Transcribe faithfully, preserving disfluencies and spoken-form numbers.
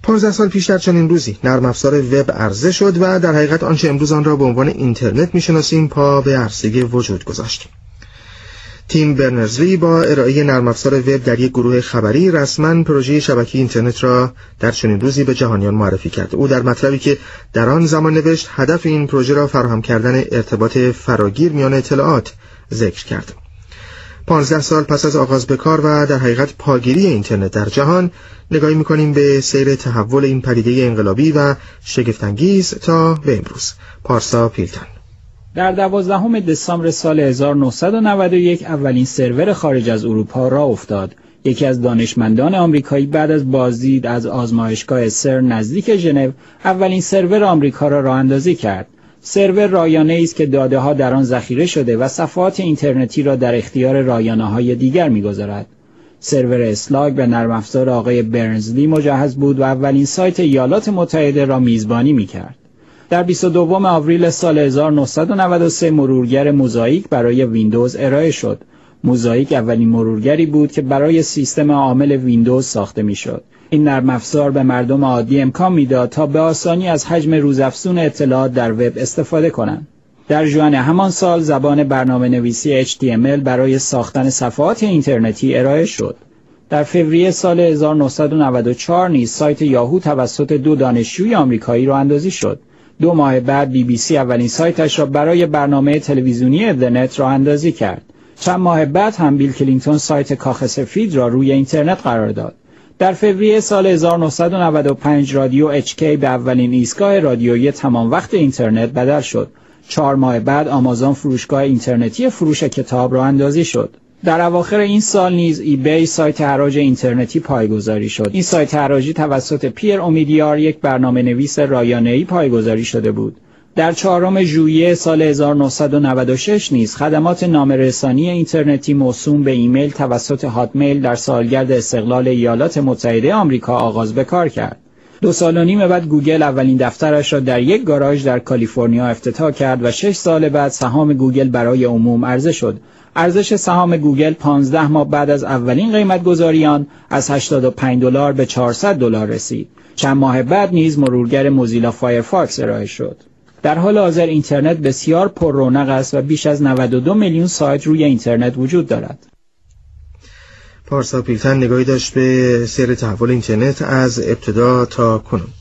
پانزده سال پیش در چنین روزی نرم افزار وب عرضه شد و در حقیقت آنچه امروز آن را به عنوان اینترنت می‌شناسیم پا به عرصه وجود گذاشت. تیم برنرز-لی با ارائه نرم افزار وب در یک گروه خبری رسما پروژه شبکه اینترنت را در چنین روزی به جهانیان معرفی کرد. او در مطلبی که در آن زمان نوشت هدف این پروژه را فراهم کردن ارتباط فراگیر میان اطلاعات ذکر کرد. پانزده سال پس از آغاز به کار و در حقیقت پاگیری اینترنت در جهان، نگاهی می‌کنیم به سیر تحول این پدیده انقلابی و شگفت‌انگیز تا به امروز. پارسا پیلتن. در دوازدهم دسامبر سال هزار و نهصد و نود و یک اولین سرور خارج از اروپا راه افتاد. یکی از دانشمندان آمریکایی بعد از بازدید از آزمایشگاه سرن نزدیک ژنو اولین سرور آمریکا را راه اندازی کرد. سرور رایانه‌ای است که داده‌ها در آن ذخیره شده و صفحات اینترنتی را در اختیار رایانه‌های دیگر می‌گذارد. سرور اسلاگ به نرم افزار آقای برنرز-لی مجهز بود و اولین سایت ایالات متحده را میزبانی می‌کرد. در بیست و دوم آوریل سال هزار و نهصد و نود و سه مرورگر موزاییک برای ویندوز ارائه شد. موزاییک اولین مرورگری بود که برای سیستم عامل ویندوز ساخته می‌شد. این نرم افزار به مردم عادی امکان میداد تا به آسانی از حجم روزافزون اطلاعات در وب استفاده کنند. در ژوئن همان سال زبان برنامه‌نویسی اچ تی ام ال برای ساختن صفحات اینترنتی ارائه شد. در فوریه سال هزار و نهصد و نود و چهار نیز سایت یاهو توسط دو دانشجوی آمریکایی راه اندازی شد. دو ماه بعد بی بی سی اولین سایتش را برای برنامه تلویزیونی ادنت راه اندازی کرد. چند ماه بعد هم بیل کلینتون سایت کاخ سفید را روی اینترنت قرار داد. در فوریه سال هزار و نهصد و نود و پنج رادیو اچ کی به اولین ایستگاه رادیویی تمام وقت اینترنت بدل شد. چهار ماه بعد آمازون فروشگاه اینترنتی فروش کتاب راه اندازی شد. در اواخر این سال نیز ایبی سایت حراج اینترنتی پایگذاری شد. این سایت حراجی توسط پیر امیدیار یک برنامه‌نویس رایانه‌ای پایگذاری شده بود. در چهارم ژوئیه سال هزار و نهصد و نود و شش نیز خدمات نامه‌رسانی اینترنتی موسوم به ایمیل توسط هاتمیل در سالگرد استقلال ایالات متحده آمریکا آغاز به کار کرد. دو سال و نیم بعد گوگل اولین دفترش را در یک گاراژ در کالیفرنیا افتتاح کرد و شش سال بعد سهام گوگل برای عموم عرضه شد. ارزش سهام گوگل پانزده ماه بعد از اولین قیمت‌گذاری آن از هشتاد و پنج دلار به چهارصد دلار رسید. چند ماه بعد نیز مرورگر موزیلا فایرفاکس ارائه شد. در حال حاضر اینترنت بسیار پر رونق است و بیش از نود و دو میلیون سایت روی اینترنت وجود دارد. پارسا پیلتن نگاهی داشت به سیر تحول اینترنت از ابتدا تا کنون.